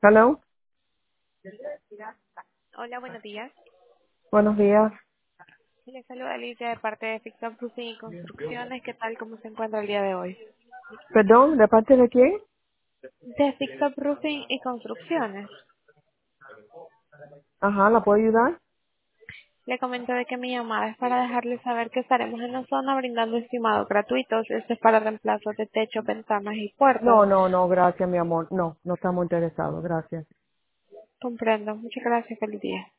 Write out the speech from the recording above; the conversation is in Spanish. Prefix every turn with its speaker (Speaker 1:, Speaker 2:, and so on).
Speaker 1: Hello,
Speaker 2: Hola, buenos días.
Speaker 1: buenos días.
Speaker 2: Les saluda Alicia de parte de Fix Up Roofing y Construcciones. ¿Qué tal? ¿Cómo se encuentra el día de hoy?
Speaker 1: Perdón, ¿de parte de quién?
Speaker 2: De Fix Up Roofing y Construcciones.
Speaker 1: Ajá, ¿la puedo ayudar?
Speaker 2: Le comento de que mi llamada es para dejarles saber que estaremos en la zona brindando estimados gratuitos. Este es para reemplazos de techo, ventanas y puertas.
Speaker 1: No, gracias, mi amor. No estamos interesados, gracias.
Speaker 2: Comprendo. Muchas gracias. Feliz día.